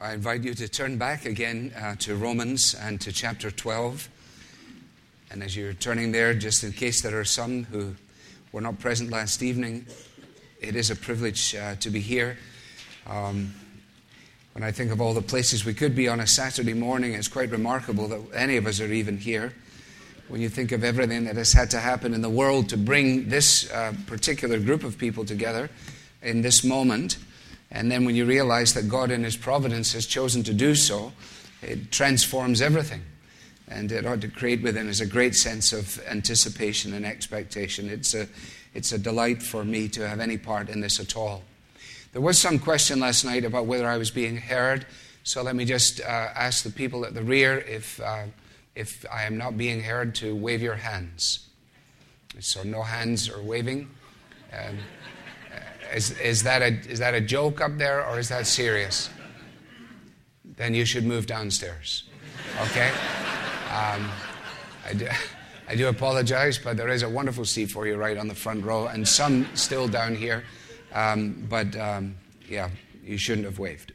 I invite you to turn back again to Romans and to chapter 12. And as you're turning there, just in case there are some who were not present last evening, it is a privilege to be here. When I think of all the places we could be on a Saturday morning, it's quite remarkable that any of us are even here. When you think of everything that has had to happen in the world to bring this particular group of people together in this moment, and then when you realize that God in His providence has chosen to do so, it transforms everything. And it ought to create within us a great sense of anticipation and expectation. It's a delight for me to have any part in this at all. There was some question last night about whether I was being heard, so let me just ask the people at the rear if I am not being heard to wave your hands. So no hands or waving. Is that a joke up there, or is that serious? Then you should move downstairs. Okay? I do apologize, but there is a wonderful seat for you right on the front row, and some still down here. Yeah, you shouldn't have waved.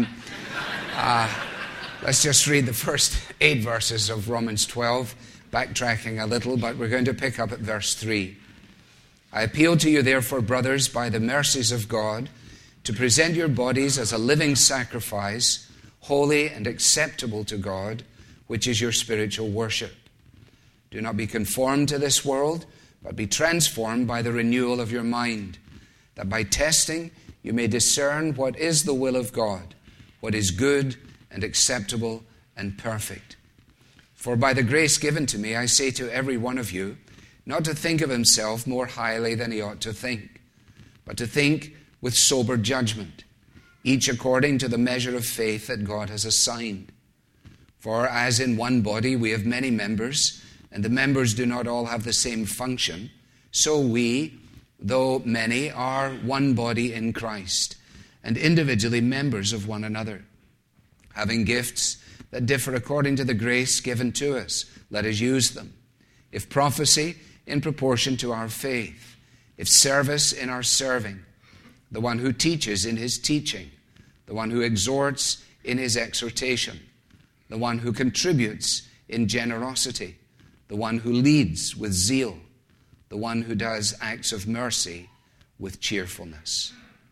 Let's just read the first 8 verses of Romans 12, backtracking a little, but we're going to pick up at verse 3. I appeal to you, therefore, brothers, by the mercies of God, to present your bodies as a living sacrifice, holy and acceptable to God, which is your spiritual worship. Do not be conformed to this world, but be transformed by the renewal of your mind, that by testing you may discern what is the will of God, what is good and acceptable and perfect. For by the grace given to me, I say to every one of you, not to think of himself more highly than he ought to think, but to think with sober judgment, each according to the measure of faith that God has assigned. For as in one body we have many members, and the members do not all have the same function, so we, though many, are one body in Christ, and individually members of one another. Having gifts that differ according to the grace given to us, let us use them. If prophecy, in proportion to our faith. If service, in our serving. The one who teaches, in his teaching. The one who exhorts, in his exhortation. The one who contributes, in generosity. The one who leads, with zeal. The one who does acts of mercy, with cheerfulness.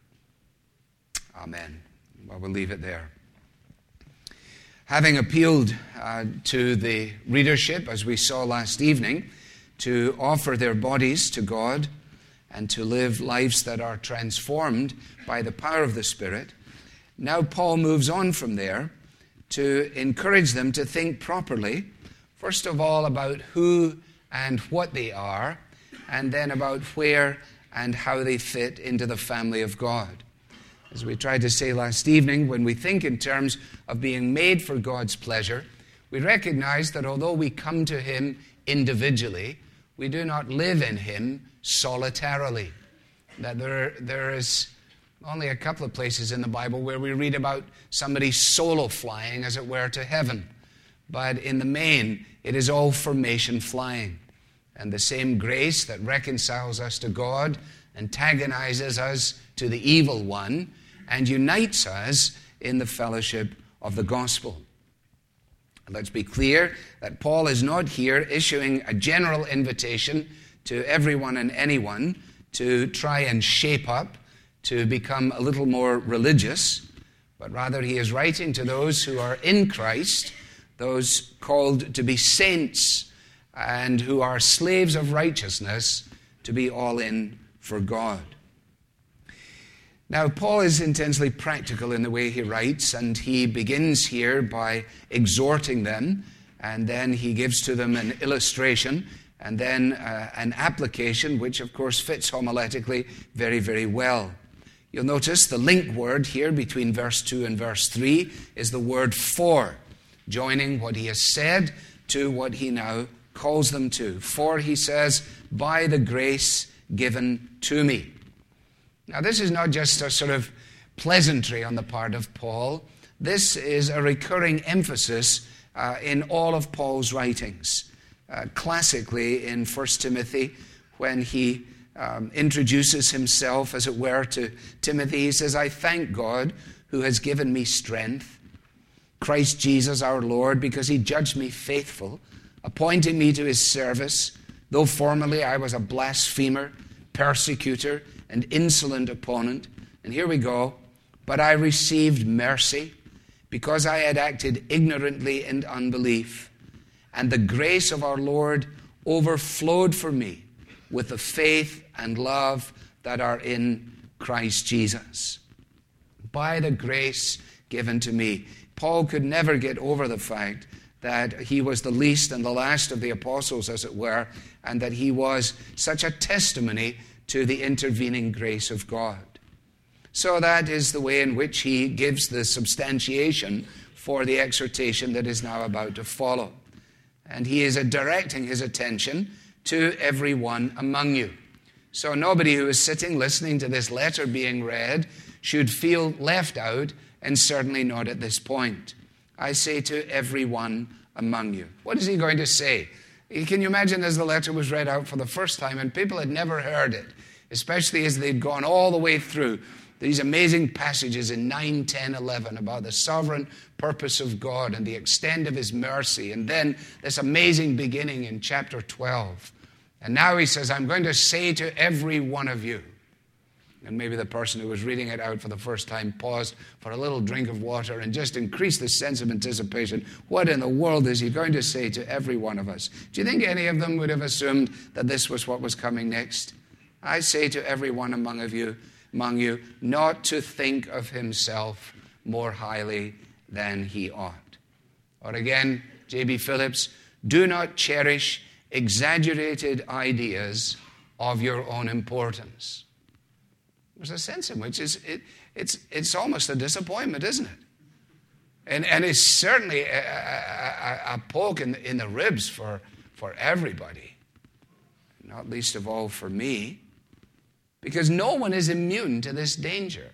Amen. Well, we'll leave it there. Having appealed to the readership, as we saw last evening, to offer their bodies to God and to live lives that are transformed by the power of the Spirit, now Paul moves on from there to encourage them to think properly, first of all about who and what they are, and then about where and how they fit into the family of God. As we tried to say last evening, when we think in terms of being made for God's pleasure, we recognize that although we come to Him individually, we do not live in Him solitarily. That there is only a couple of places in the Bible where we read about somebody solo flying, as it were, to heaven. But in the main, it is all formation flying. And the same grace that reconciles us to God, antagonizes us to the evil one, and unites us in the fellowship of the gospel. Let's be clear that Paul is not here issuing a general invitation to everyone and anyone to try and shape up, to become a little more religious, but rather he is writing to those who are in Christ, those called to be saints, and who are slaves of righteousness, to be all in for God. Now, Paul is intensely practical in the way he writes, and he begins here by exhorting them, and then he gives to them an illustration, and then an application, which of course fits homiletically very, very well. You'll notice the link word here between verse 2 and verse 3 is the word for, joining what he has said to what he now calls them to. For, he says, by the grace given to me. Now, this is not just a sort of pleasantry on the part of Paul. This is a recurring emphasis in all of Paul's writings. Classically, in 1 Timothy, when he introduces himself, as it were, to Timothy, he says, I thank God who has given me strength Christ Jesus our Lord, because he judged me faithful, appointing me to his service, though formerly I was a blasphemer, persecutor, and insolent opponent. And here we go. But I received mercy because I had acted ignorantly in unbelief. And the grace of our Lord overflowed for me with the faith and love that are in Christ Jesus. By the grace given to me. Paul could never get over the fact that he was the least and the last of the apostles, as it were, and that he was such a testimony to the intervening grace of God. So that is the way in which he gives the substantiation for the exhortation that is now about to follow. And he is directing his attention to everyone among you. So nobody who is sitting listening to this letter being read should feel left out, and certainly not at this point. I say to everyone among you. What is he going to say? Can you imagine as the letter was read out for the first time and people had never heard it, especially as they'd gone all the way through these amazing passages in 9, 10, 11 about the sovereign purpose of God and the extent of his mercy, and then this amazing beginning in chapter 12. And now he says, I'm going to say to every one of you. And maybe the person who was reading it out for the first time paused for a little drink of water and just increased the sense of anticipation. What in the world is he going to say to every one of us? Do you think any of them would have assumed that this was what was coming next? I say to every one among you, not to think of himself more highly than he ought. Or again, J.B. Phillips, do not cherish exaggerated ideas of your own importance. There's a sense in which it's almost a disappointment, isn't it? And it's certainly a poke in the ribs for everybody, not least of all for me, because no one is immune to this danger.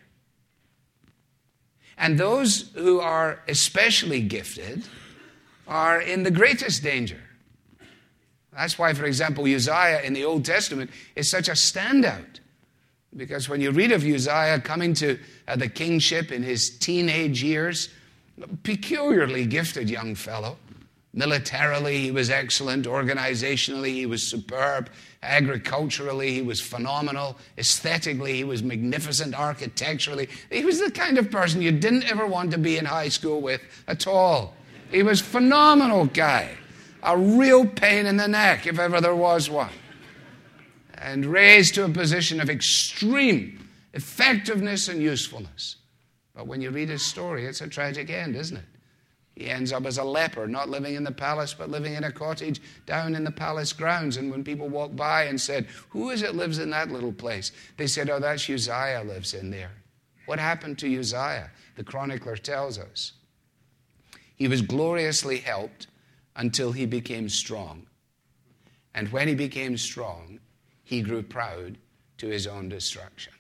And those who are especially gifted are in the greatest danger. That's why, for example, Uzziah in the Old Testament is such a standout. Because when you read of Uzziah coming to the kingship in his teenage years, peculiarly gifted young fellow. Militarily, he was excellent. Organizationally, he was superb. Agriculturally, he was phenomenal. Aesthetically, he was magnificent. Architecturally, he was the kind of person you didn't ever want to be in high school with at all. He was a phenomenal guy. A real pain in the neck, if ever there was one. And raised to a position of extreme effectiveness and usefulness. But when you read his story, it's a tragic end, isn't it? He ends up as a leper, not living in the palace, but living in a cottage down in the palace grounds. And when people walked by and said, who is it lives in that little place? They said, oh, that's Uzziah lives in there. What happened to Uzziah? The chronicler tells us. He was gloriously helped until he became strong. And when he became strong, he grew proud to his own destruction.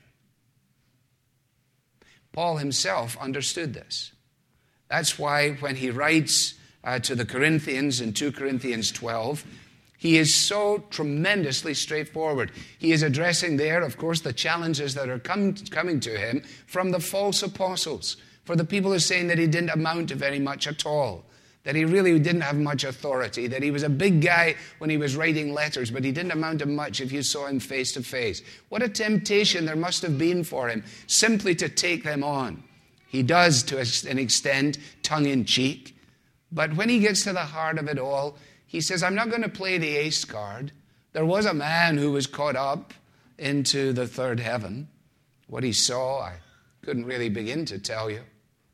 Paul himself understood this. That's why when he writes to the Corinthians in 2 Corinthians 12, he is so tremendously straightforward. He is addressing there, of course, the challenges that are coming to him from the false apostles, for the people who are saying that he didn't amount to very much at all, that he really didn't have much authority, that he was a big guy when he was writing letters, but he didn't amount to much if you saw him face to face. What a temptation there must have been for him simply to take them on. He does, to an extent, tongue-in-cheek. But when he gets to the heart of it all, he says, I'm not going to play the ace card. There was a man who was caught up into the third heaven. What he saw, I couldn't really begin to tell you.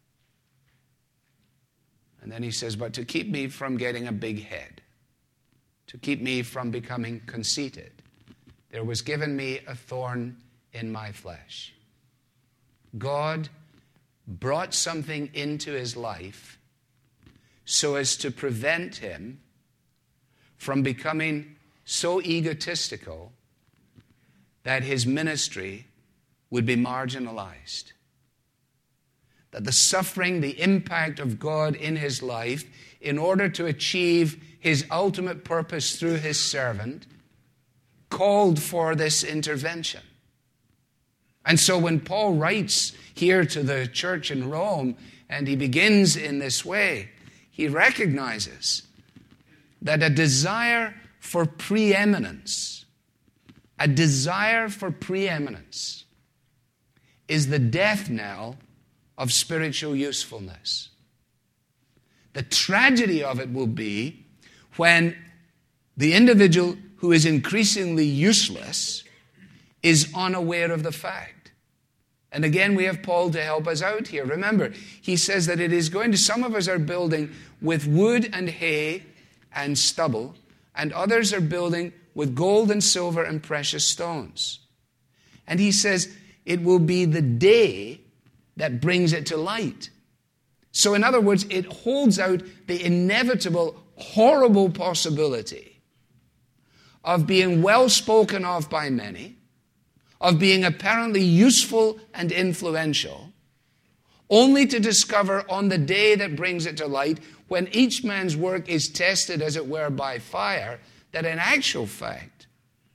And then he says, but to keep me from getting a big head, to keep me from becoming conceited, there was given me a thorn in my flesh. God brought something into his life so as to prevent him from becoming so egotistical that his ministry would be marginalized. That the suffering, the impact of God in his life, in order to achieve his ultimate purpose through his servant, called for this intervention. And so when Paul writes here to the church in Rome, and he begins in this way, he recognizes that a desire for preeminence is the death knell of spiritual usefulness. The tragedy of it will be when the individual who is increasingly useless is unaware of the fact. And again, we have Paul to help us out here. Remember, he says that it is going to, some of us are building with wood and hay and stubble, and others are building with gold and silver and precious stones. And he says it will be the day that brings it to light. So in other words, it holds out the inevitable, horrible possibility of being well spoken of by many, of being apparently useful and influential, only to discover on the day that brings it to light, when each man's work is tested, as it were, by fire, that in actual fact,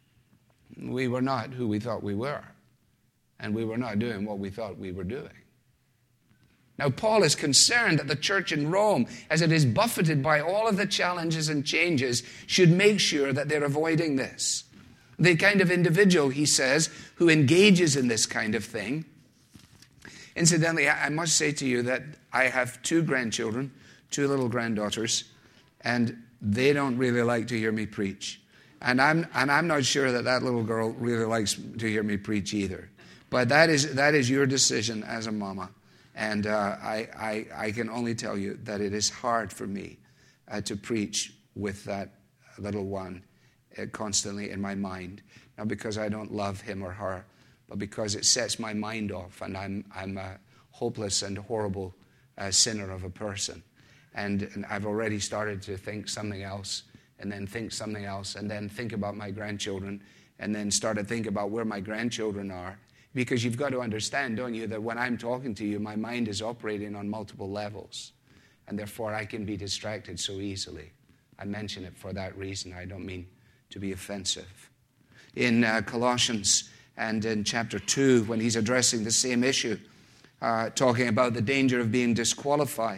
we were not who we thought we were, and we were not doing what we thought we were doing. Now, Paul is concerned that the church in Rome, as it is buffeted by all of the challenges and changes, should make sure that they're avoiding this. The kind of individual, he says, who engages in this kind of thing. Incidentally, I must say to you that I have 2 grandchildren, 2 little granddaughters, and they don't really like to hear me preach. And I'm not sure that little girl really likes to hear me preach either. But that is your decision as a mama. And I can only tell you that it is hard for me to preach with that little one constantly in my mind. Not because I don't love him or her, but because it sets my mind off, and I'm a hopeless and horrible sinner of a person. And I've already started to think something else, and then think something else, and then think about my grandchildren, and then start to think about where my grandchildren are. Because you've got to understand, don't you, that when I'm talking to you, my mind is operating on multiple levels, and therefore I can be distracted so easily. I mention it for that reason. I don't mean to be offensive. In Colossians and in chapter 2, when he's addressing the same issue, talking about the danger of being disqualified,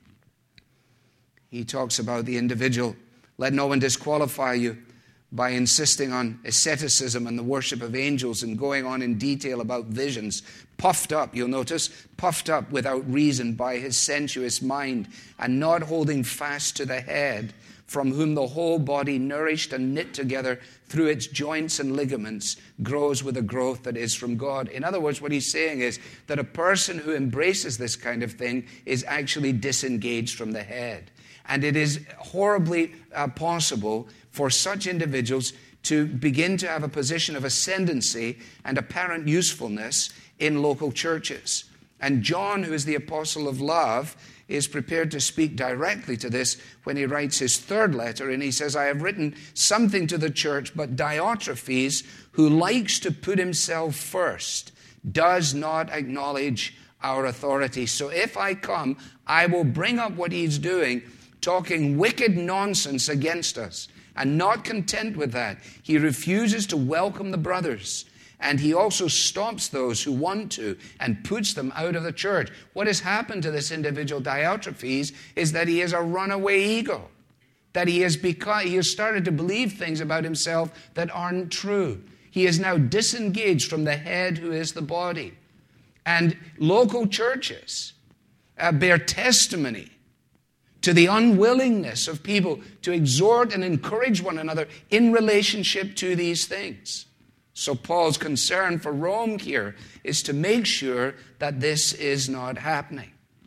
he talks about the individual. Let no one disqualify you by insisting on asceticism and the worship of angels and going on in detail about visions, puffed up, you'll notice, puffed up without reason by his sensuous mind, and not holding fast to the head, from whom the whole body, nourished and knit together through its joints and ligaments, grows with a growth that is from God. In other words, what he's saying is that a person who embraces this kind of thing is actually disengaged from the head. And it is horribly possible for such individuals to begin to have a position of ascendancy and apparent usefulness in local churches. And John, who is the apostle of love, is prepared to speak directly to this when he writes his 3rd letter, and he says, I have written something to the church, but Diotrephes, who likes to put himself first, does not acknowledge our authority. So if I come, I will bring up what he's doing, talking wicked nonsense against us. And not content with that, he refuses to welcome the brothers. And he also stops those who want to and puts them out of the church. What has happened to this individual, Diotrephes, is that he has a runaway ego. That he has started to believe things about himself that aren't true. He is now disengaged from the head who is the body. And local churches bear testimony to the unwillingness of people to exhort and encourage one another in relationship to these things. So Paul's concern for Rome here is to make sure that this is not happening.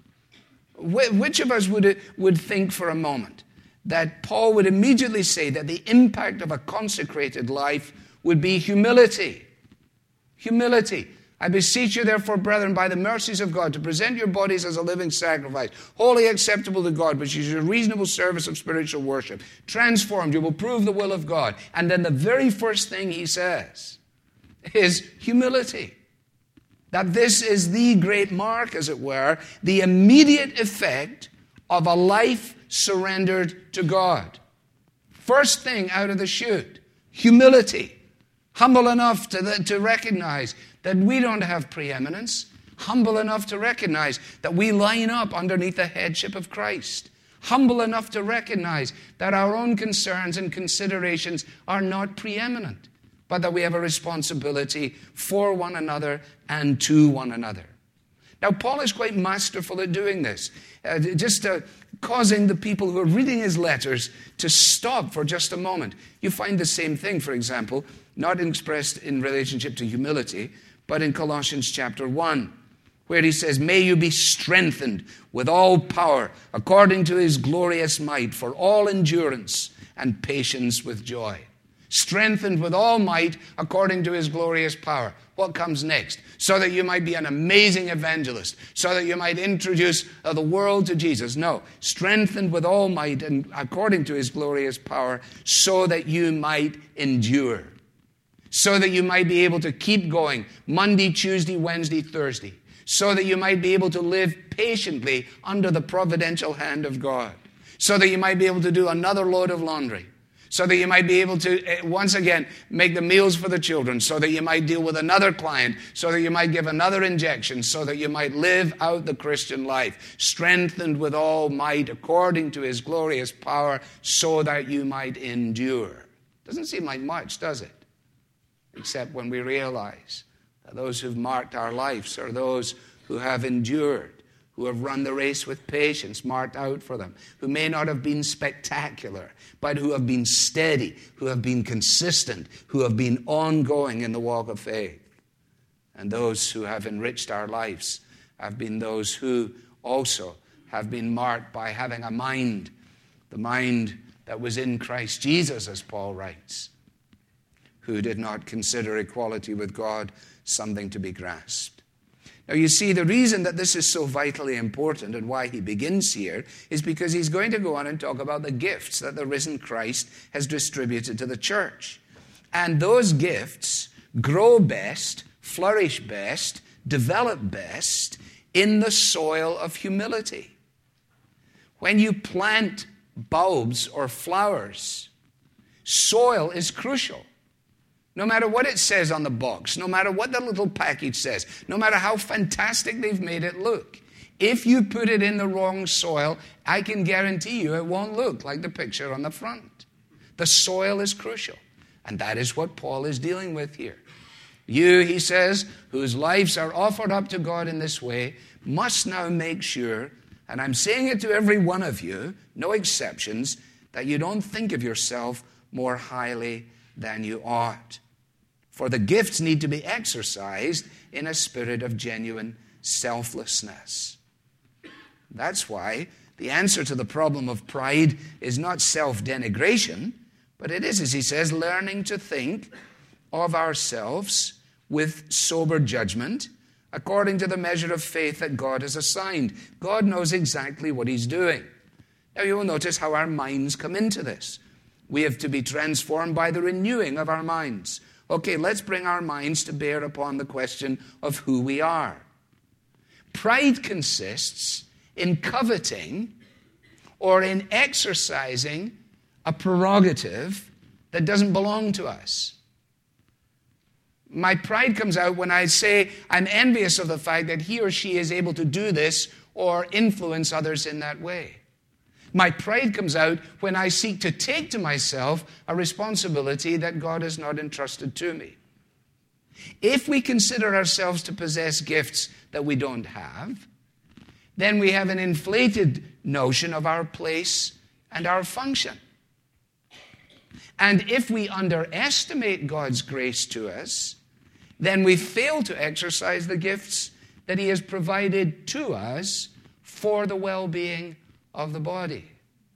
Which of us would think for a moment that Paul would immediately say that the impact of a consecrated life would be humility? Humility. I beseech you, therefore, brethren, by the mercies of God, to present your bodies as a living sacrifice, wholly acceptable to God, which is your reasonable service of spiritual worship. Transformed, you will prove the will of God. And then the very first thing he says is humility. That this is the great mark, as it were, the immediate effect of a life surrendered to God. First thing out of the chute, humility. Humble enough to recognize that we don't have preeminence, humble enough to recognize that we line up underneath the headship of Christ, humble enough to recognize that our own concerns and considerations are not preeminent, but that we have a responsibility for one another and to one another. Now, Paul is quite masterful at doing this, causing the people who are reading his letters to stop for just a moment. You find the same thing, for example, not expressed in relationship to humility, but in Colossians chapter 1, where he says, "May you be strengthened with all power according to his glorious might for all endurance and patience with joy." Strengthened with all might according to his glorious power. What comes next? So that you might be an amazing evangelist, so that you might introduce the world to Jesus. No, strengthened with all might and according to his glorious power, so that you might endure. So that you might be able to keep going Monday, Tuesday, Wednesday, Thursday. So that you might be able to live patiently under the providential hand of God. So that you might be able to do another load of laundry. So that you might be able to, once again, make the meals for the children. So that you might deal with another client. So that you might give another injection. So that you might live out the Christian life. Strengthened with all might according to his glorious power, so that you might endure. Doesn't seem like much, does it? Except when we realize that those who've marked our lives are those who have endured, who have run the race with patience marked out for them, who may not have been spectacular, but who have been steady, who have been consistent, who have been ongoing in the walk of faith. And those who have enriched our lives have been those who also have been marked by having a mind, the mind that was in Christ Jesus, as Paul writes, who did not consider equality with God something to be grasped. Now, you see, the reason that this is so vitally important and why he begins here is because he's going to go on and talk about the gifts that the risen Christ has distributed to the church. And those gifts grow best, flourish best, develop best in the soil of humility. When you plant bulbs or flowers, soil is crucial. No matter what it says on the box, no matter what the little package says, no matter how fantastic they've made it look, if you put it in the wrong soil, I can guarantee you it won't look like the picture on the front. The soil is crucial. And that is what Paul is dealing with here. You, he says, whose lives are offered up to God in this way, must now make sure, and I'm saying it to every one of you, no exceptions, that you don't think of yourself more highly than you ought. For the gifts need to be exercised in a spirit of genuine selflessness. That's why the answer to the problem of pride is not self-denigration, but it is, as he says, learning to think of ourselves with sober judgment according to the measure of faith that God has assigned. God knows exactly what he's doing. Now you will notice how our minds come into this. We have to be transformed by the renewing of our minds. Okay, let's bring our minds to bear upon the question of who we are. Pride consists in coveting or in exercising a prerogative that doesn't belong to us. My pride comes out when I say I'm envious of the fact that he or she is able to do this or influence others in that way. My pride comes out when I seek to take to myself a responsibility that God has not entrusted to me. If we consider ourselves to possess gifts that we don't have, then we have an inflated notion of our place and our function. And if we underestimate God's grace to us, then we fail to exercise the gifts that he has provided to us for the well-being of the body.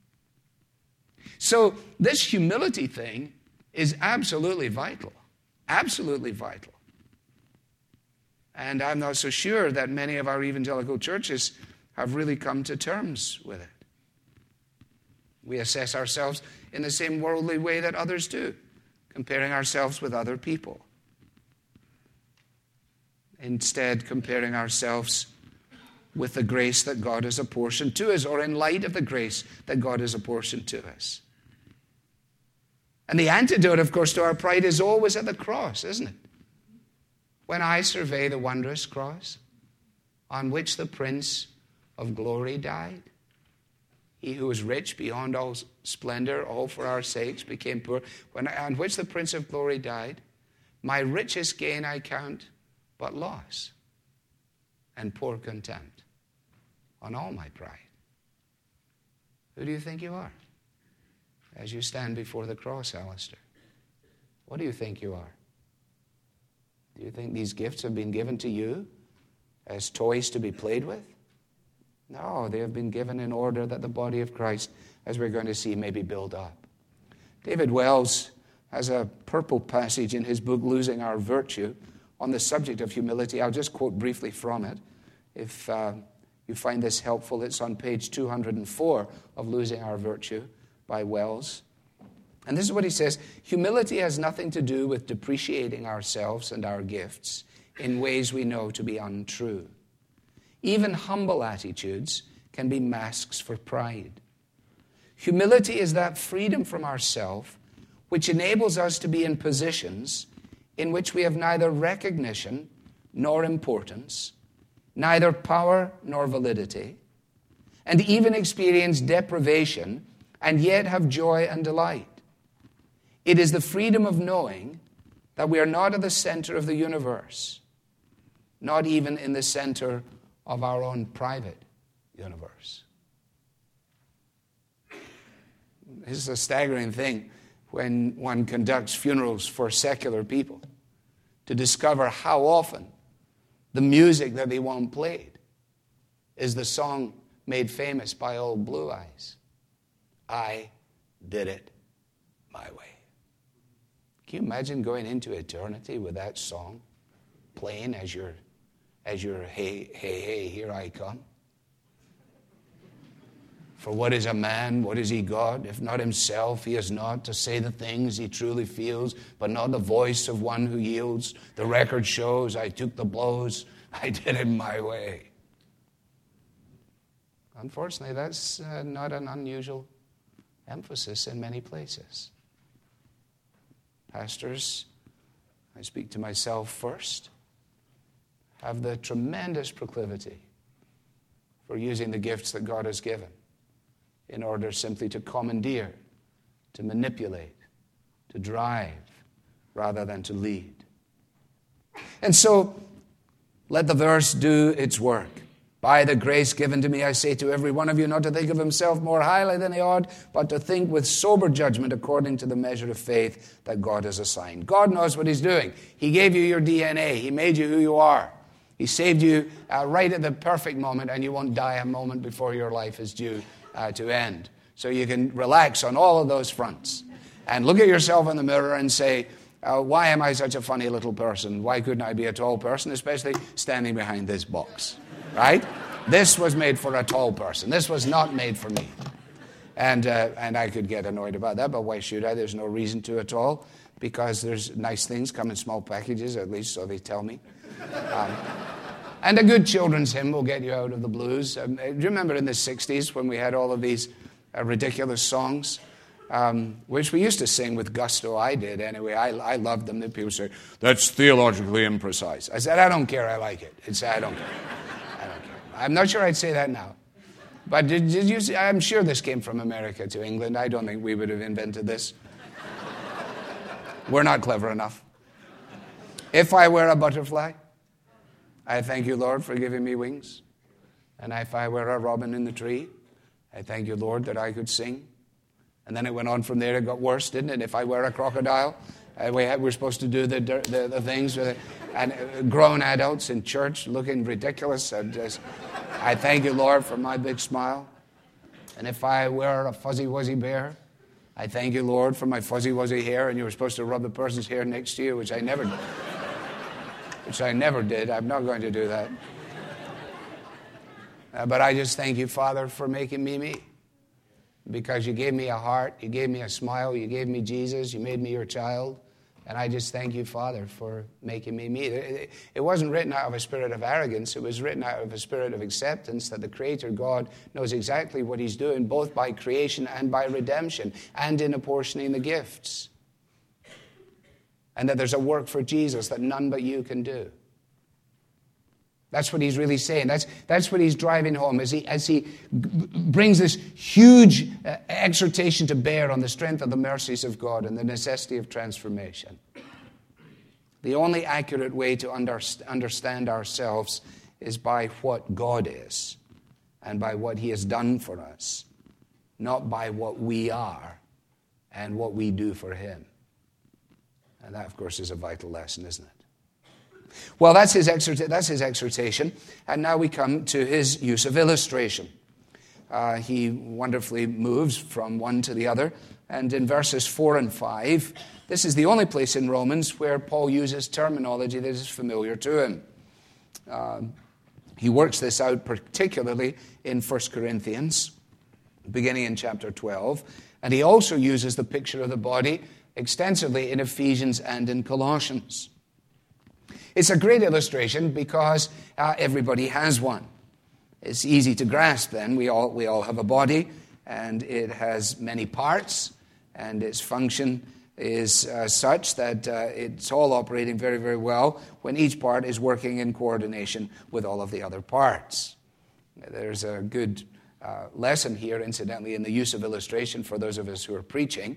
So this humility thing is absolutely vital. Absolutely vital. And I'm not so sure that many of our evangelical churches have really come to terms with it. We assess ourselves in the same worldly way that others do, comparing ourselves with other people. Instead, comparing ourselves with the grace that God has apportioned to us, or in light of the grace that God has apportioned to us. And the antidote, of course, to our pride is always at the cross, isn't it? when I survey the wondrous cross on which the Prince of Glory died, he who was rich beyond all splendor, all for our sakes, became poor, on which the Prince of Glory died, my richest gain I count but loss, and pour contempt on all my pride. Who do you think you are as you stand before the cross, Alistair? What do you think you are? Do you think these gifts have been given to you as toys to be played with? No, they have been given in order that the body of Christ, as we're going to see, may be built up. David Wells has a purple passage in his book, Losing Our Virtue, on the subject of humility. I'll just quote briefly from it. If you find this helpful, it's on page 204 of Losing Our Virtue by Wells. And this is what he says: humility has nothing to do with depreciating ourselves and our gifts in ways we know to be untrue. Even humble attitudes can be masks for pride. Humility is that freedom from ourself which enables us to be in positions in which we have neither recognition nor importance, neither power nor validity, and even experience deprivation and yet have joy and delight. It is the freedom of knowing that we are not at the center of the universe, not even in the center of our own private universe. This is a staggering thing when one conducts funerals for secular people, to discover how often the music that they want played is the song made famous by Old Blue Eyes. I did it my way. Can you imagine going into eternity with that song playing as your hey, hey, hey, here I come? For what is a man, what is he God? If not himself, he is not to say the things he truly feels, but not the voice of one who yields. The record shows I took the blows, I did it my way. Unfortunately, that's not an unusual emphasis in many places. Pastors, I speak to myself first, have the tremendous proclivity for using the gifts that God has given in order simply to commandeer, to manipulate, to drive, rather than to lead. And so, let the verse do its work. By the grace given to me, I say to every one of you not to think of himself more highly than he ought, but to think with sober judgment according to the measure of faith that God has assigned. God knows what he's doing. He gave you your DNA. He made you who you are. He saved you right at the perfect moment, and you won't die a moment before your life is due to end. So you can relax on all of those fronts and look at yourself in the mirror and say, why am I such a funny little person? Why couldn't I be a tall person, especially standing behind this box? Right? This was made for a tall person. This was not made for me. And I could get annoyed about that, but why should I? There's no reason to at all, because there's nice things come in small packages, at least so they tell me. And a good children's hymn will get you out of the blues. Do you remember in the 60s when we had all of these ridiculous songs, which we used to sing with gusto? I did anyway. I loved them. People say, that's theologically imprecise. I said, I don't care. I like it. I don't care. I'm not sure I'd say that now. But did you see? I'm sure this came from America to England. I don't think we would have invented this. We're not clever enough. If I were a butterfly, I thank you, Lord, for giving me wings. And if I were a robin in the tree, I thank you, Lord, that I could sing. And then it went on from there. It got worse, didn't it? If I were a crocodile, we're supposed to do the things with it. And grown adults in church looking ridiculous. I thank you, Lord, for my big smile. And if I were a fuzzy-wuzzy bear, I thank you, Lord, for my fuzzy-wuzzy hair. And you were supposed to rub the person's hair next to you, which I never did. I'm not going to do that. But I just thank you, Father, for making me me. Because you gave me a heart, you gave me a smile, you gave me Jesus, you made me your child. And I just thank you, Father, for making me me. It wasn't written out of a spirit of arrogance. It was written out of a spirit of acceptance that the Creator God knows exactly what he's doing, both by creation and by redemption, and in apportioning the gifts. And that there's a work for Jesus that none but you can do. That's what he's really saying. That's what he's driving home as he brings this huge exhortation to bear on the strength of the mercies of God and the necessity of transformation. The only accurate way to understand ourselves is by what God is and by what he has done for us, not by what we are and what we do for him. And that, of course, is a vital lesson, isn't it? Well, that's his exhortation, and now we come to his use of illustration. He wonderfully moves from one to the other, and in verses 4 and 5, this is the only place in Romans where Paul uses terminology that is familiar to him. He works this out particularly in 1 Corinthians, beginning in chapter 12, and he also uses the picture of the body extensively in Ephesians and in Colossians. It's a great illustration because everybody has one. It's easy to grasp then. We all have a body, and it has many parts, and its function is such that it's all operating very, very well when each part is working in coordination with all of the other parts. There's a good lesson here, incidentally, in the use of illustration for those of us who are preaching.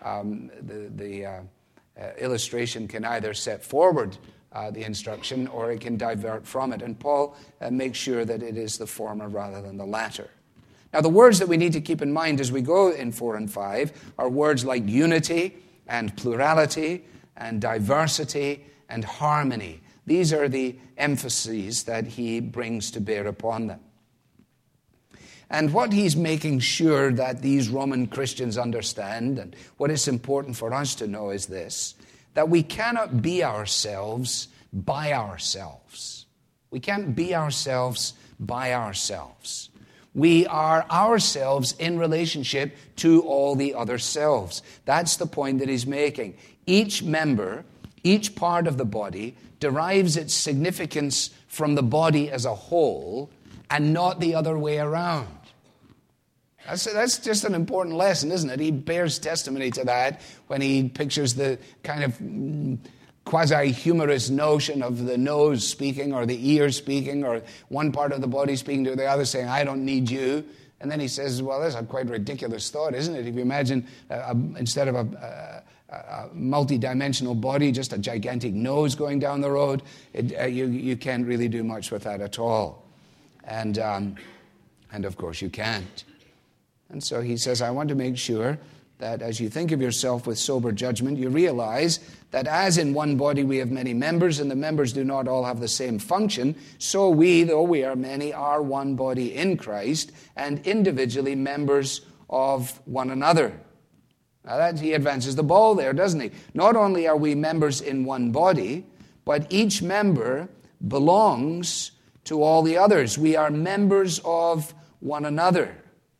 The illustration can either set forward the instruction, or it can divert from it. And Paul makes sure that it is the former rather than the latter. Now, the words that we need to keep in mind as we go in 4 and 5 are words like unity and plurality and diversity and harmony. These are the emphases that he brings to bear upon them. And what he's making sure that these Roman Christians understand, and what is important for us to know, is this: that we cannot be ourselves by ourselves. We can't be ourselves by ourselves. We are ourselves in relationship to all the other selves. That's the point that he's making. Each member, each part of the body, derives its significance from the body as a whole and not the other way around. That's just an important lesson, isn't it? He bears testimony to that when he pictures the kind of quasi-humorous notion of the nose speaking or the ear speaking or one part of the body speaking to the other saying, I don't need you. And then he says, well, that's a quite ridiculous thought, isn't it? If you imagine instead of a multi-dimensional body, just a gigantic nose going down the road, you can't really do much with that at all. And of course you can't. And so he says, I want to make sure that as you think of yourself with sober judgment, you realize that as in one body we have many members, and the members do not all have the same function, so we, though we are many, are one body in Christ, and individually members of one another. Now that he advances the ball there, doesn't he? Not only are we members in one body, but each member belongs to all the others. We are members of one another.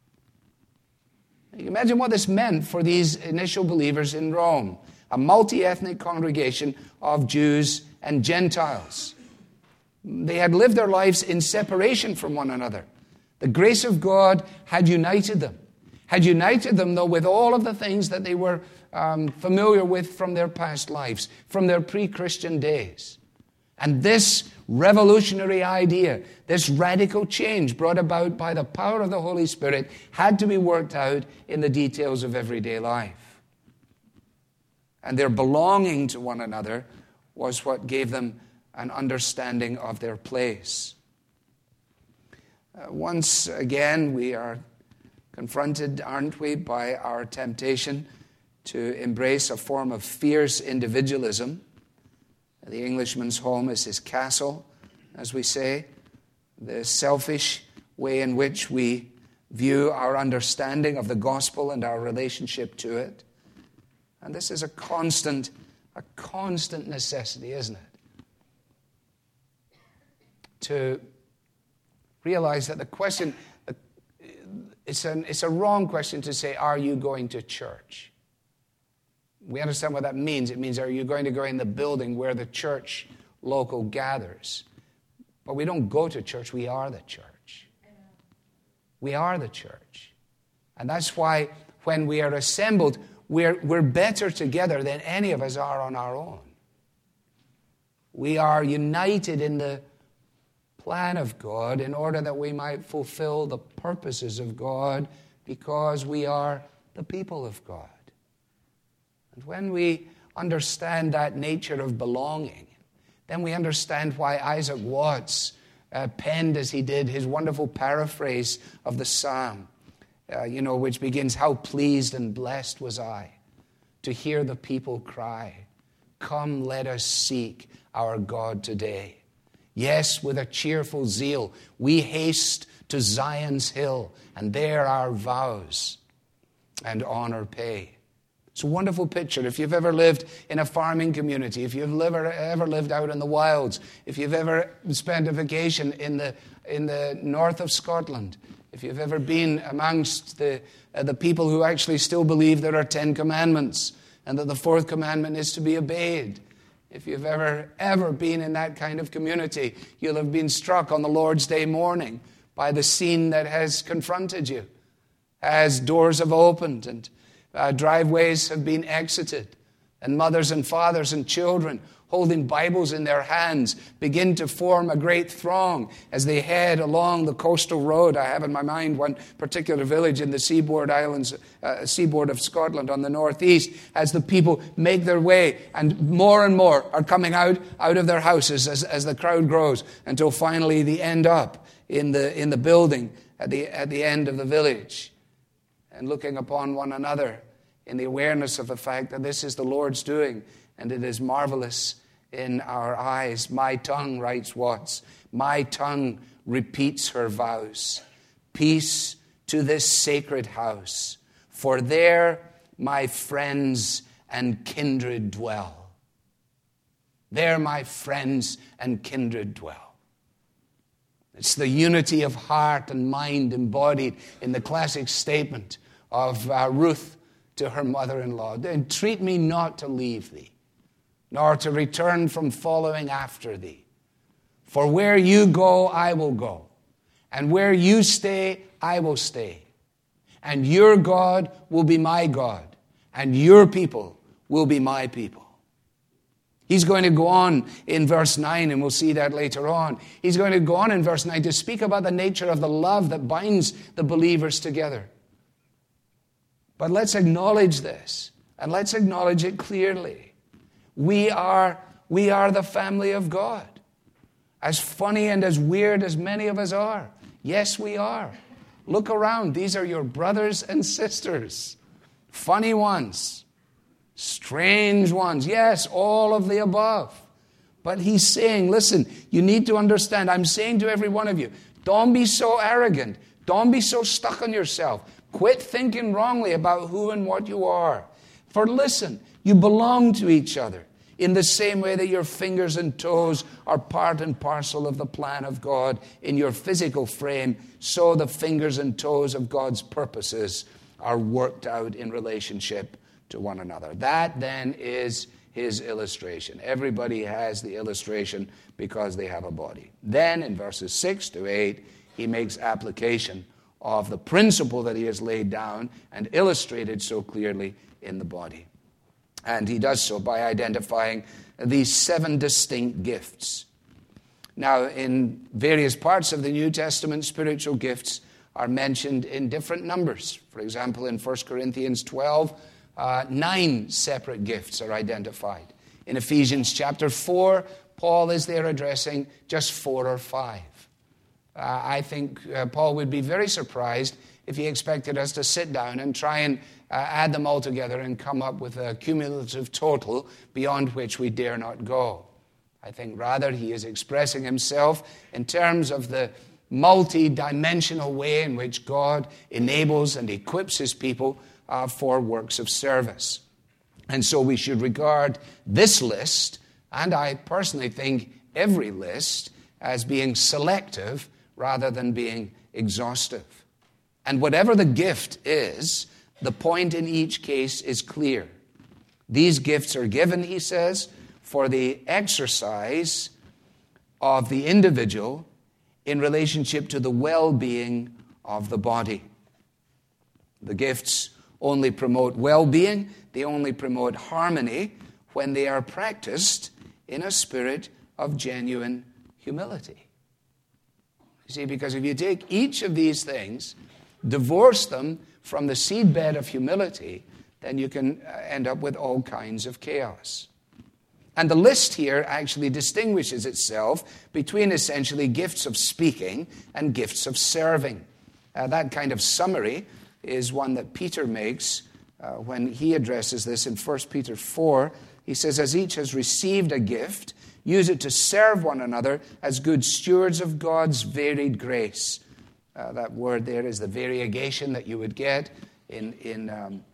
You imagine what this meant for these initial believers in Rome, a multi-ethnic congregation of Jews and Gentiles. They had lived their lives in separation from one another. The grace of God had united them. Though, with all of the things that they were familiar with from their past lives, from their pre-Christian days. And this revolutionary idea, this radical change brought about by the power of the Holy Spirit, had to be worked out in the details of everyday life. And their belonging to one another was what gave them an understanding of their place. Once again, we are confronted, aren't we, by our temptation to embrace a form of fierce individualism. The Englishman's home is his castle, as we say. The selfish way in which we view our understanding of the gospel and our relationship to it. And this is a constant necessity, isn't it? To realize that the question, it's a wrong question to say, are you going to church? We understand what that means. It means, are you going to go in the building where the church local gathers? But we don't go to church, we are the church. We are the church. And that's why when we are assembled, we're better together than any of us are on our own. We are united in the plan of God in order that we might fulfill the purposes of God because we are the people of God. And when we understand that nature of belonging, then we understand why Isaac Watts penned as he did his wonderful paraphrase of the psalm, which begins, "How pleased and blessed was I to hear the people cry, 'Come, let us seek our God today. Yes, with a cheerful zeal, we haste to Zion's hill, and there our vows and honor pay.'" It's a wonderful picture. If you've ever lived in a farming community, if you've ever lived out in the wilds, if you've ever spent a vacation in the north of Scotland, if you've ever been amongst the people who actually still believe there are 10 commandments and that the fourth commandment is to be obeyed, if you've ever been in that kind of community, you'll have been struck on the Lord's Day morning by the scene that has confronted you as doors have opened and driveways have been exited, and mothers and fathers and children holding Bibles in their hands begin to form a great throng as they head along the coastal road. I have in my mind one particular village in the seaboard of Scotland on the northeast, as the people make their way, and more are coming out of their houses as the crowd grows, until finally they end up in the building at the end of the village, and looking upon one another in the awareness of the fact that this is the Lord's doing, and it is marvelous in our eyes. "My tongue," writes Watts, "my tongue repeats her vows. Peace to this sacred house, for there my friends and kindred dwell." There my friends and kindred dwell. It's the unity of heart and mind embodied in the classic statement of Ruth to her mother-in-law. "Entreat me not to leave thee, nor to return from following after thee. For where you go, I will go, and where you stay, I will stay. And your God will be my God, and your people will be my people." He's going to go on in verse 9, and we'll see that later on. He's going to go on in verse 9 to speak about the nature of the love that binds the believers together. But let's acknowledge this, and let's acknowledge it clearly. We are the family of God. As funny and as weird as many of us are. Yes, we are. Look around. These are your brothers and sisters. Funny ones. Strange ones. Yes, all of the above. But he's saying, listen, you need to understand. I'm saying to every one of you, don't be so arrogant. Don't be so stuck on yourself. Quit thinking wrongly about who and what you are. For listen, you belong to each other in the same way that your fingers and toes are part and parcel of the plan of God in your physical frame, so the fingers and toes of God's purposes are worked out in relationship to one another. That then is his illustration. Everybody has the illustration because they have a body. Then in verses 6 to 8, he makes application of the principle that he has laid down and illustrated so clearly in the body. And he does so by identifying these 7 distinct gifts. Now, in various parts of the New Testament, spiritual gifts are mentioned in different numbers. For example, in 1 Corinthians 12, 9 separate gifts are identified. In Ephesians chapter 4, Paul is there addressing just 4 or 5. I think Paul would be very surprised if he expected us to sit down and try and add them all together and come up with a cumulative total beyond which we dare not go. I think rather he is expressing himself in terms of the multi-dimensional way in which God enables and equips his people for works of service. And so we should regard this list, and I personally think every list, as being selective rather than being exhaustive. And whatever the gift is, the point in each case is clear. These gifts are given, he says, for the exercise of the individual in relationship to the well-being of the body. The gifts only promote well-being, they only promote harmony when they are practiced in a spirit of genuine humility. You see, because if you take each of these things, divorce them from the seedbed of humility, then you can end up with all kinds of chaos. And the list here actually distinguishes itself between essentially gifts of speaking and gifts of serving. That kind of summary is one that Peter makes when he addresses this in 1 Peter 4. He says, as each has received a gift, use it to serve one another as good stewards of God's varied grace. That word there is the variegation that you would get in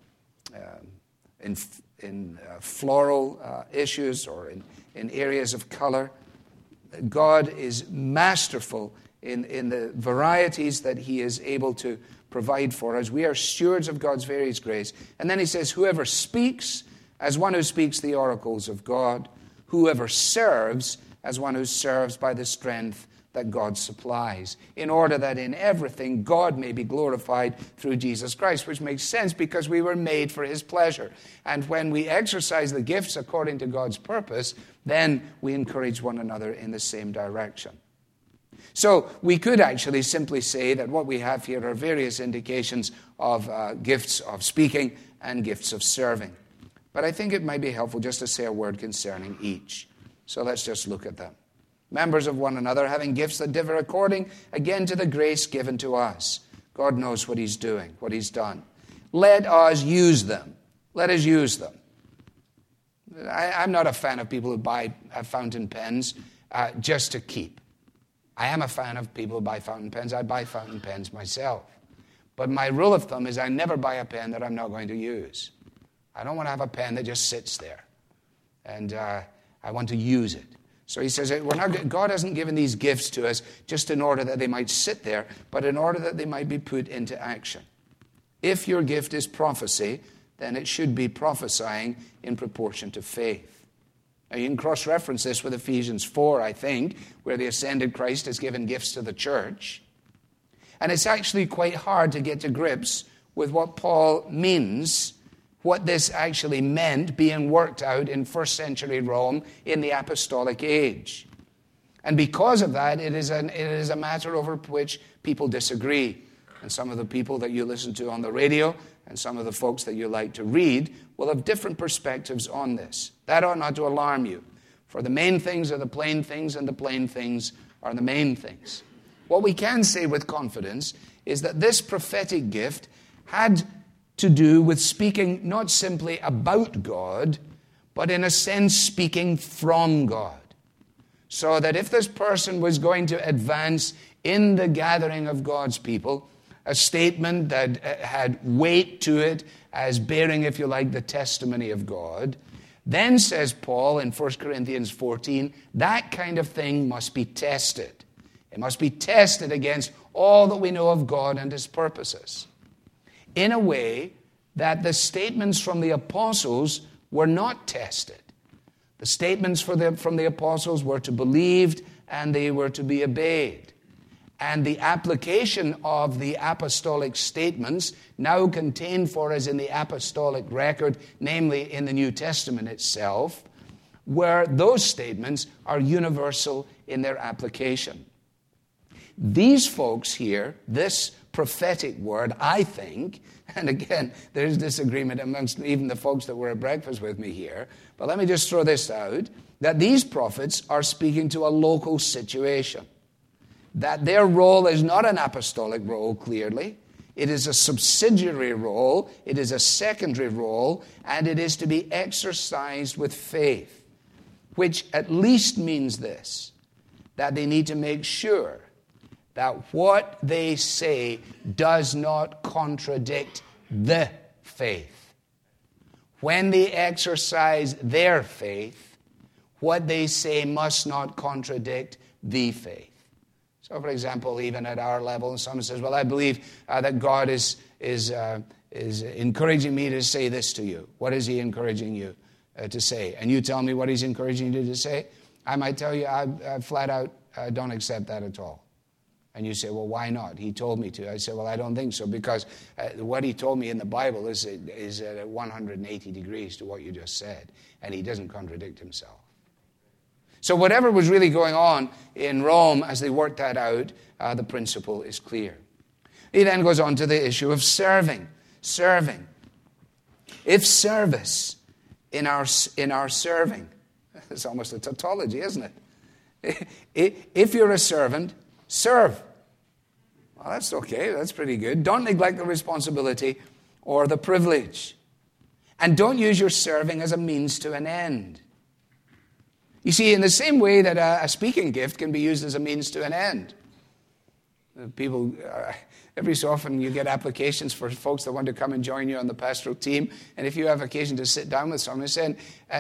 floral issues or in areas of color. God is masterful in the varieties that he is able to provide for us. We are stewards of God's various grace. And then he says, whoever speaks, as one who speaks the oracles of God. Whoever serves, as one who serves by the strength that God supplies, in order that in everything God may be glorified through Jesus Christ, which makes sense because we were made for his pleasure. And when we exercise the gifts according to God's purpose, then we encourage one another in the same direction. So we could actually simply say that what we have here are various indications of gifts of speaking and gifts of serving. But I think it might be helpful just to say a word concerning each. So let's just look at them. Members of one another, having gifts that differ according, again, to the grace given to us. God knows what he's doing, what he's done. Let us use them. Let us use them. I'm not a fan of people who buy fountain pens just to keep. I am a fan of people who buy fountain pens. I buy fountain pens myself. But my rule of thumb is I never buy a pen that I'm not going to use. I don't want to have a pen that just sits there. And I want to use it. So he says, God hasn't given these gifts to us just in order that they might sit there, but in order that they might be put into action. If your gift is prophecy, then it should be prophesying in proportion to faith. Now you can cross-reference this with Ephesians 4, I think, where the ascended Christ has given gifts to the church. And it's actually quite hard to get to grips with what Paul means, what this actually meant being worked out in first century Rome in the apostolic age. And because of that, it is a matter over which people disagree. And some of the people that you listen to on the radio and some of the folks that you like to read will have different perspectives on this. That ought not to alarm you. For the main things are the plain things, and the plain things are the main things. What we can say with confidence is that this prophetic gift had to do with speaking not simply about God, but in a sense speaking from God. So that if this person was going to advance in the gathering of God's people, a statement that had weight to it as bearing, if you like, the testimony of God, then, says Paul in 1 Corinthians 14, that kind of thing must be tested. It must be tested against all that we know of God and his purposes, in a way that the statements from the apostles were not tested. The statements from the apostles were to be believed and they were to be obeyed. And the application of the apostolic statements now contained for us in the apostolic record, namely in the New Testament itself, where those statements are universal in their application. These folks here, this prophetic word, I think, and again, there's disagreement amongst even the folks that were at breakfast with me here, but let me just throw this out, that these prophets are speaking to a local situation. That their role is not an apostolic role, clearly. It is a subsidiary role, it is a secondary role, and it is to be exercised with faith, which at least means this, that they need to make sure that what they say does not contradict the faith. When they exercise their faith, what they say must not contradict the faith. So, for example, even at our level, someone says, well, I believe that God is encouraging me to say this to you. What is he encouraging you to say? And you tell me what he's encouraging you to say. I might tell you, I flat out don't accept that at all. And you say, well, why not? He told me to. I say, well, I don't think so, because what he told me in the Bible is at 180 degrees to what you just said, and he doesn't contradict himself. So whatever was really going on in Rome as they worked that out, the principle is clear. He then goes on to the issue of serving. Serving. If service in our serving, it's almost a tautology, isn't it? If you're a servant, serve. Well, that's okay. That's pretty good. Don't neglect the responsibility or the privilege. And don't use your serving as a means to an end. You see, in the same way that a speaking gift can be used as a means to an end. People, every so often you get applications for folks that want to come and join you on the pastoral team. And if you have occasion to sit down with someone and say,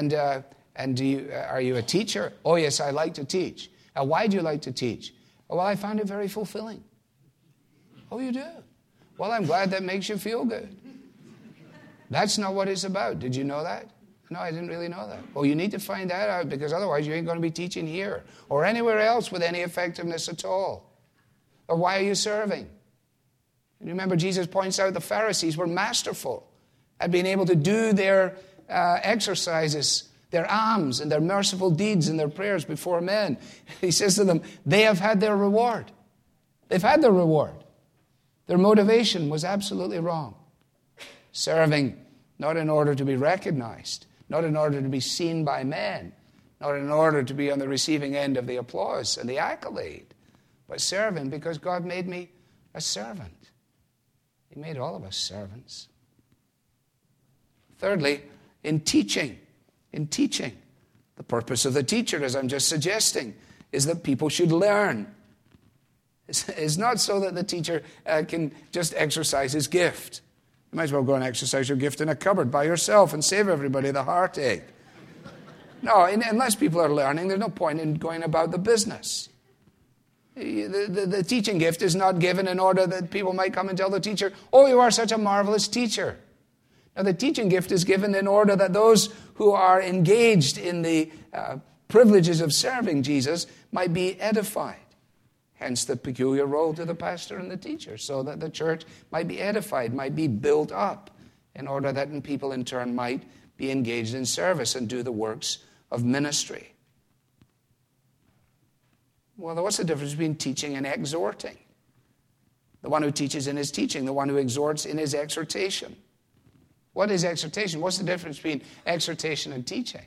are you a teacher? Oh, yes, I like to teach. Why do you like to teach? Oh, well, I find it very fulfilling. Oh, you do? Well, I'm glad that makes you feel good. That's not what it's about. Did you know that? No, I didn't really know that. Well, you need to find that out, because otherwise you ain't going to be teaching here or anywhere else with any effectiveness at all. Or why are you serving? And remember, Jesus points out the Pharisees were masterful at being able to do their exercises, their alms and their merciful deeds and their prayers before men. He says to them, they have had their reward. They've had their reward. Their motivation was absolutely wrong. Serving not in order to be recognized, not in order to be seen by men, not in order to be on the receiving end of the applause and the accolade, but serving because God made me a servant. He made all of us servants. Thirdly, in teaching, the purpose of the teacher, as I'm just suggesting, is that people should learn. It's not so that the teacher can just exercise his gift. You might as well go and exercise your gift in a cupboard by yourself and save everybody the heartache. No, unless people are learning, there's no point in going about the business. The teaching gift is not given in order that people might come and tell the teacher, oh, you are such a marvelous teacher. Now, the teaching gift is given in order that those who are engaged in the privileges of serving Jesus might be edified. Hence the peculiar role to the pastor and the teacher, so that the church might be edified, might be built up, in order that people in turn might be engaged in service and do the works of ministry. Well, what's the difference between teaching and exhorting? The one who teaches in his teaching, the one who exhorts in his exhortation. What is exhortation? What's the difference between exhortation and teaching?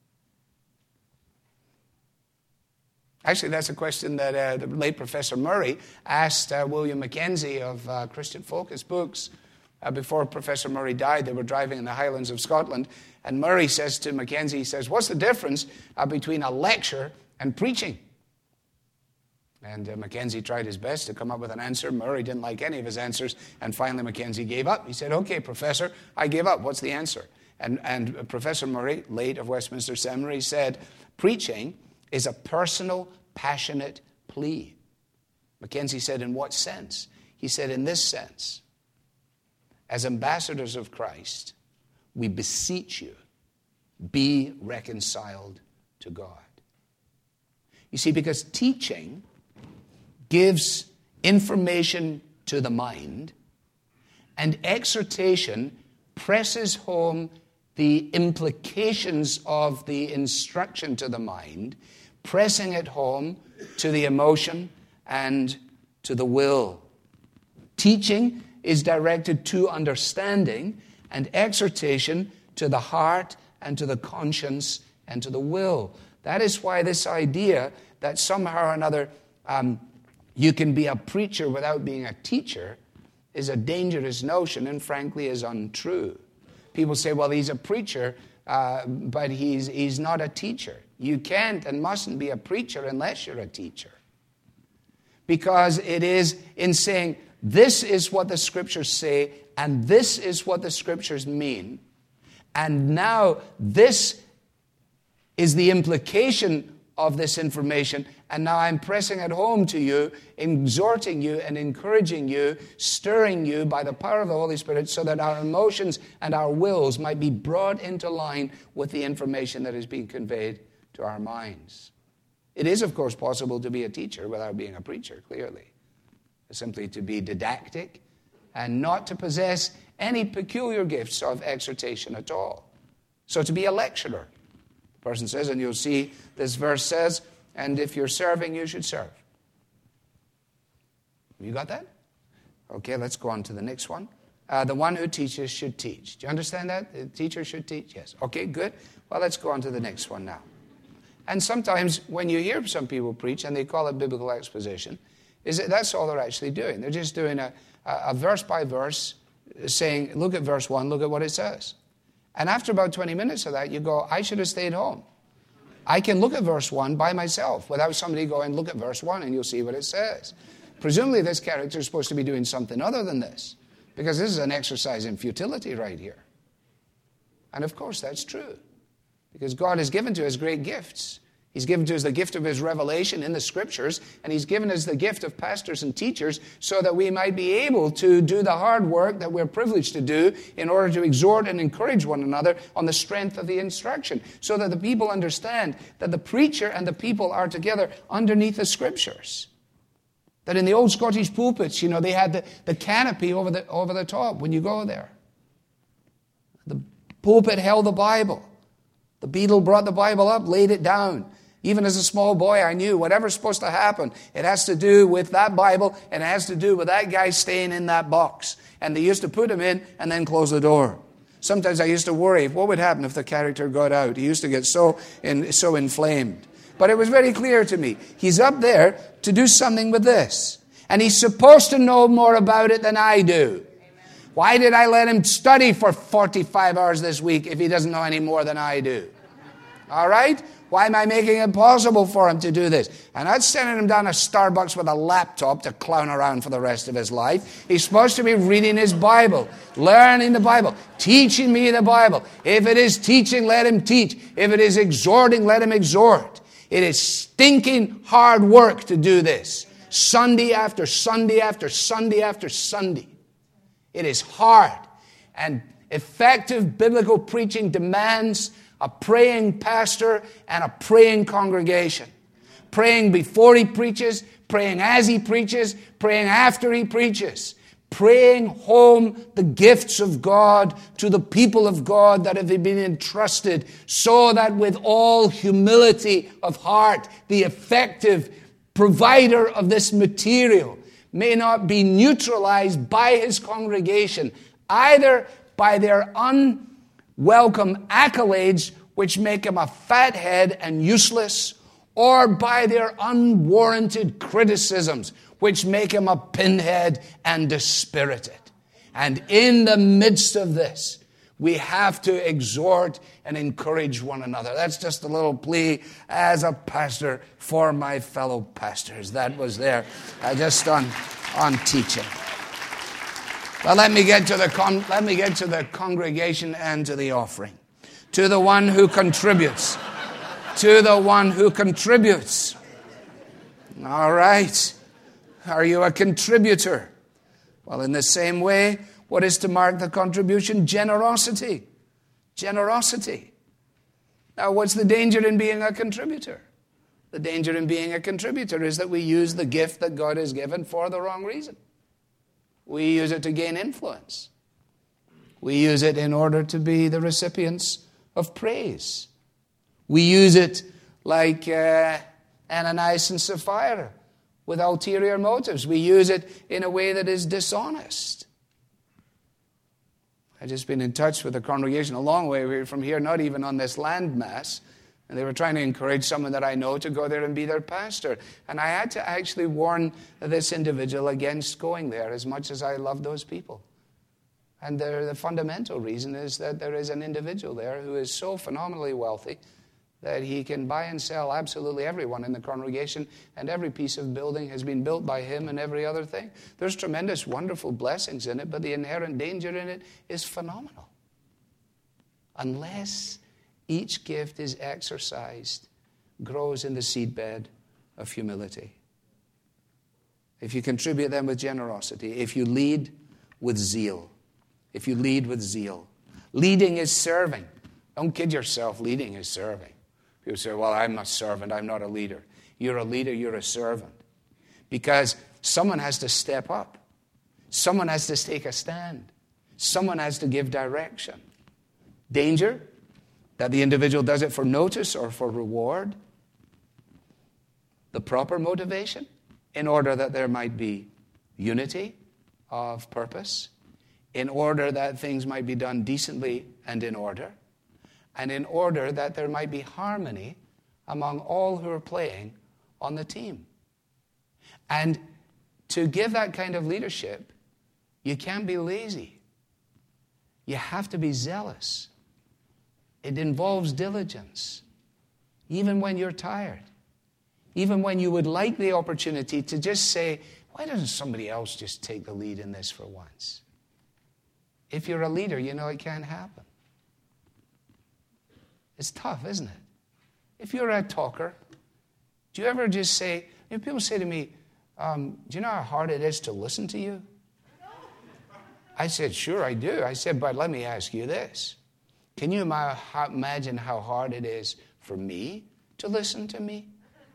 Actually, that's a question that the late Professor Murray asked William Mackenzie of Christian Focus Books. Before Professor Murray died, they were driving in the Highlands of Scotland, and Murray says to Mackenzie, he says, what's the difference between a lecture and preaching? And Mackenzie tried his best to come up with an answer. Murray didn't like any of his answers, and finally Mackenzie gave up. He said, okay, Professor, I give up. What's the answer? And Professor Murray, late of Westminster Seminary, said, preaching is a personal, passionate plea. Mackenzie said, in what sense? He said, in this sense. As ambassadors of Christ, we beseech you, be reconciled to God. You see, because teaching gives information to the mind, and exhortation presses home the implications of the instruction to the mind, pressing it home to the emotion and to the will. Teaching is directed to understanding, and exhortation to the heart and to the conscience and to the will. That is why this idea that somehow or another you can be a preacher without being a teacher is a dangerous notion, and frankly is untrue. People say, well, he's a preacher, but he's not a teacher. You can't and mustn't be a preacher unless you're a teacher. Because it is in saying, this is what the Scriptures say, and this is what the Scriptures mean, and now this is the implication of this information, and now I'm pressing it home to you, exhorting you and encouraging you, stirring you by the power of the Holy Spirit, so that our emotions and our wills might be brought into line with the information that is being conveyed to our minds. It is, of course, possible to be a teacher without being a preacher, clearly. Simply to be didactic and not to possess any peculiar gifts of exhortation at all. So to be a lecturer. The person says, and you'll see this verse says, and if you're serving, you should serve. You got that? Okay, let's go on to the next one. The one who teaches should teach. Do you understand that? The teacher should teach? Yes. Okay, good. Well, let's go on to the next one now. And sometimes when you hear some people preach, and they call it biblical exposition, that's all they're actually doing. They're just doing a verse by verse, saying, look at verse 1, look at what it says. And after about 20 minutes of that, you go, I should have stayed home. I can look at verse 1 by myself without somebody going, look at verse 1, and you'll see what it says. Presumably this character is supposed to be doing something other than this, because this is an exercise in futility right here. And of course that's true, because God has given to us great gifts. He's given to us the gift of His revelation in the Scriptures, and He's given us the gift of pastors and teachers so that we might be able to do the hard work that we're privileged to do in order to exhort and encourage one another on the strength of the instruction, so that the people understand that the preacher and the people are together underneath the Scriptures. That in the old Scottish pulpits, they had the canopy over the top when you go there. The pulpit held the Bible. The beadle brought the Bible up, laid it down. Even as a small boy, I knew whatever's supposed to happen, it has to do with that Bible, and it has to do with that guy staying in that box. And they used to put him in and then close the door. Sometimes I used to worry, what would happen if the character got out? He used to get so inflamed. But it was very clear to me. He's up there to do something with this. And he's supposed to know more about it than I do. Why did I let him study for 45 hours this week if he doesn't know any more than I do? All right? Why am I making it possible for him to do this? And not sending him down to Starbucks with a laptop to clown around for the rest of his life. He's supposed to be reading his Bible, learning the Bible, teaching me the Bible. If it is teaching, let him teach. If it is exhorting, let him exhort. It is stinking hard work to do this. Sunday after Sunday after Sunday after Sunday. It is hard. And effective biblical preaching demands a praying pastor and a praying congregation. Praying before he preaches, praying as he preaches, praying after he preaches. Praying home the gifts of God to the people of God that have been entrusted, so that with all humility of heart, the effective provider of this material may not be neutralized by his congregation, either by their unwelcome accolades, which make him a fathead and useless, or by their unwarranted criticisms, which make him a pinhead and dispirited. And in the midst of this, we have to exhort and encourage one another. That's just a little plea as a pastor for my fellow pastors. That was there just on teaching. Well, let me get to the congregation and to the offering. To the one who contributes. To the one who contributes. All right. Are you a contributor? Well, in the same way, what is to mark the contribution? Generosity. Generosity. Now, what's the danger in being a contributor? The danger in being a contributor is that we use the gift that God has given for the wrong reason. We use it to gain influence. We use it in order to be the recipients of praise. We use it like Ananias and Sapphira, with ulterior motives. We use it in a way that is dishonest. I've just been in touch with a congregation a long way from here, not even on this landmass, and they were trying to encourage someone that I know to go there and be their pastor. And I had to actually warn this individual against going there, as much as I love those people. And the fundamental reason is that there is an individual there who is so phenomenally wealthy that he can buy and sell absolutely everyone in the congregation, and every piece of building has been built by him and every other thing. There's tremendous, wonderful blessings in it, but the inherent danger in it is phenomenal. Unless each gift is exercised, grows in the seedbed of humility. If you contribute them with generosity, if you lead with zeal, if you lead with zeal. Leading is serving. Don't kid yourself, leading is serving. People say, well, I'm a servant, I'm not a leader. You're a leader, you're a servant. Because someone has to step up. Someone has to take a stand. Someone has to give direction. Danger? That the individual does it for notice or for reward. The proper motivation, in order that there might be unity of purpose, in order that things might be done decently and in order, and in order that there might be harmony among all who are playing on the team. And to give that kind of leadership, you can't be lazy. You have to be zealous. It involves diligence, even when you're tired. Even when you would like the opportunity to just say, why doesn't somebody else just take the lead in this for once? If you're a leader, you know it can't happen. It's tough, isn't it? If you're a talker, do you ever just say, people say to me, do you know how hard it is to listen to you? I said, sure I do. I said, but let me ask you this. Can you imagine how hard it is for me to listen to me?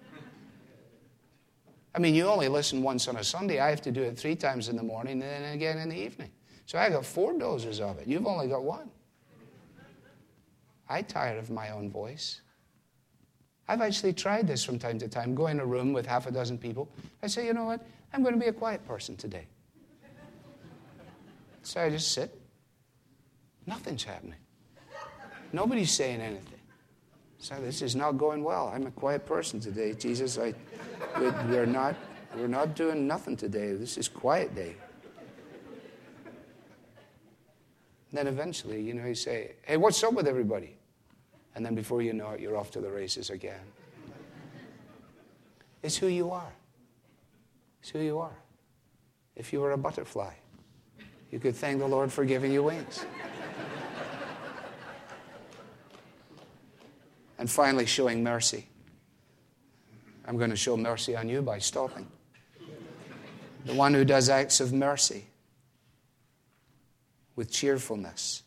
I mean, you only listen once on a Sunday. I have to do it 3 times in the morning and then again in the evening. So I got 4 doses of it. You've only got 1. I tire of my own voice. I've actually tried this from time to time. Go in a room with half a dozen people. I say, you know what? I'm going to be a quiet person today. So I just sit. Nothing's happening. Nobody's saying anything. So this is not going well. I'm a quiet person today. Jesus, we're not doing nothing today. This is quiet day. Then eventually, you say, hey, what's up with everybody? And then before you know it, you're off to the races again. It's who you are. It's who you are. If you were a butterfly, you could thank the Lord for giving you wings. And finally, showing mercy. I'm going to show mercy on you by stopping. The one who does acts of mercy with cheerfulness.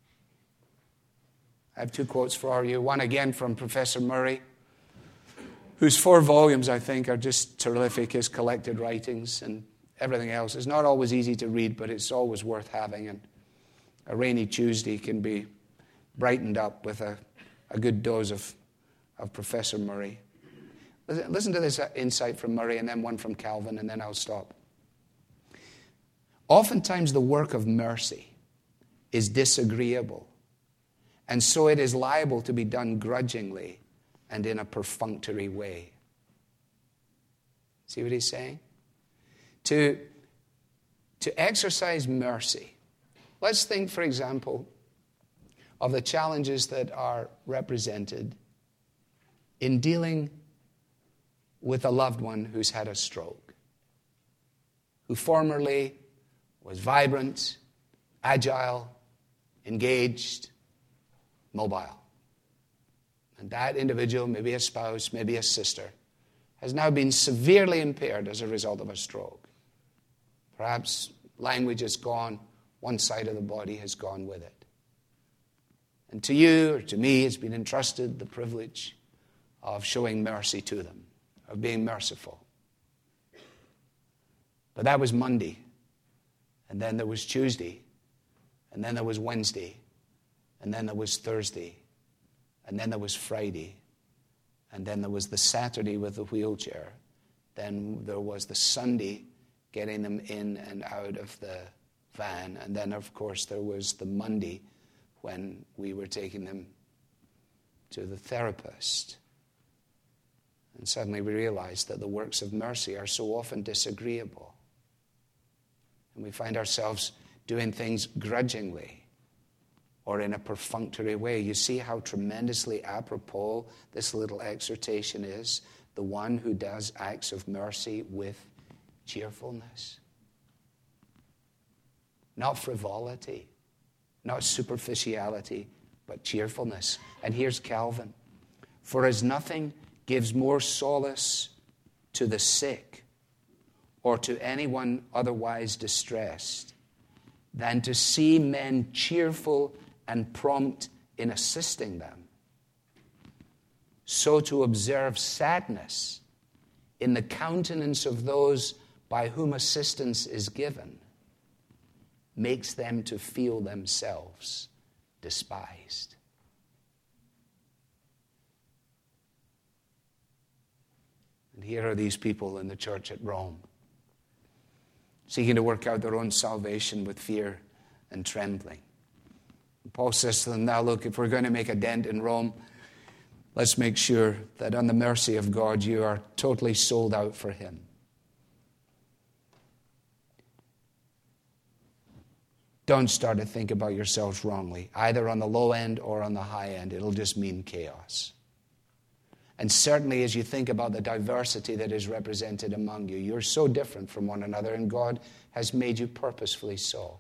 I have 2 quotes for you. One again from Professor Murray, whose 4 volumes, I think, are just terrific, his collected writings and everything else. It's not always easy to read, but it's always worth having. And a rainy Tuesday can be brightened up with a good dose of Professor Murray. Listen to this insight from Murray and then one from Calvin, and then I'll stop. Oftentimes the work of mercy is disagreeable, and so it is liable to be done grudgingly and in a perfunctory way. See what he's saying? To exercise mercy. Let's think, for example, of the challenges that are represented in dealing with a loved one who's had a stroke, who formerly was vibrant, agile, engaged, mobile. And that individual, maybe a spouse, maybe a sister, has now been severely impaired as a result of a stroke. Perhaps language has gone, one side of the body has gone with it. And to you or to me, it's been entrusted the privilege of showing mercy to them, of being merciful. But that was Monday. And then there was Tuesday. And then there was Wednesday. And then there was Thursday. And then there was Friday. And then there was the Saturday with the wheelchair. Then there was the Sunday getting them in and out of the van. And then, of course, there was the Monday when we were taking them to the therapist. And suddenly we realized that the works of mercy are so often disagreeable. And we find ourselves doing things grudgingly or in a perfunctory way. You see how tremendously apropos this little exhortation is? The one who does acts of mercy with cheerfulness. Not frivolity, not superficiality, but cheerfulness. And here's Calvin. For as nothing gives more solace to the sick or to anyone otherwise distressed than to see men cheerful and prompt in assisting them, so to observe sadness in the countenance of those by whom assistance is given makes them to feel themselves despised. And here are these people in the church at Rome, seeking to work out their own salvation with fear and trembling. And Paul says to them, now look, if we're going to make a dent in Rome, let's make sure that on the mercy of God you are totally sold out for him. Don't start to think about yourselves wrongly, either on the low end or on the high end. It'll just mean chaos. And certainly as you think about the diversity that is represented among you, you're so different from one another, and God has made you purposefully so.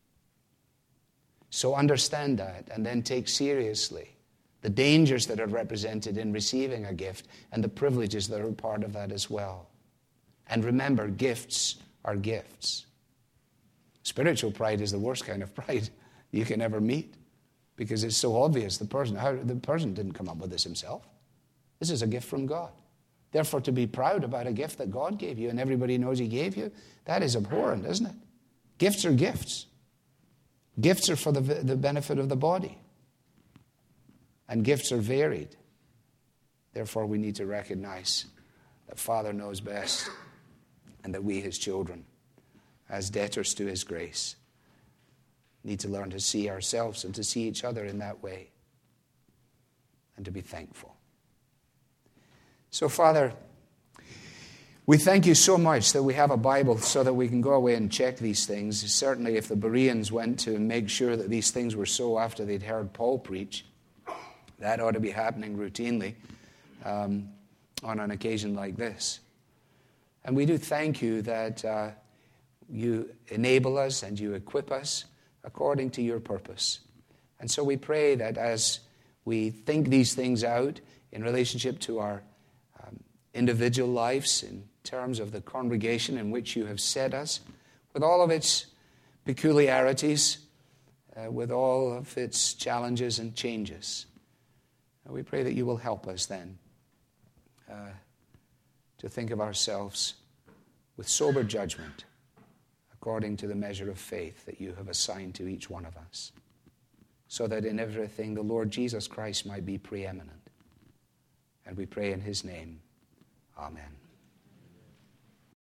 So understand that, and then take seriously the dangers that are represented in receiving a gift and the privileges that are part of that as well. And remember, gifts are gifts. Spiritual pride is the worst kind of pride you can ever meet, because it's so obvious. The person didn't come up with this himself. This is a gift from God. Therefore, to be proud about a gift that God gave you and everybody knows he gave you, that is abhorrent, isn't it? Gifts are gifts. Gifts are for the benefit of the body. And gifts are varied. Therefore, we need to recognize that Father knows best, and that we, his children, as debtors to his grace, need to learn to see ourselves and to see each other in that way, and to be thankful. So, Father, we thank you so much that we have a Bible so that we can go away and check these things. Certainly if the Bereans went to make sure that these things were so after they'd heard Paul preach, that ought to be happening routinely on an occasion like this. And we do thank you that you enable us and you equip us according to your purpose. And so we pray that as we think these things out in relationship to our individual lives, in terms of the congregation in which you have set us, with all of its peculiarities, with all of its challenges and changes, we pray that you will help us then to think of ourselves with sober judgment, according to the measure of faith that you have assigned to each one of us, so that in everything the Lord Jesus Christ might be preeminent. And we pray in his name. Amen.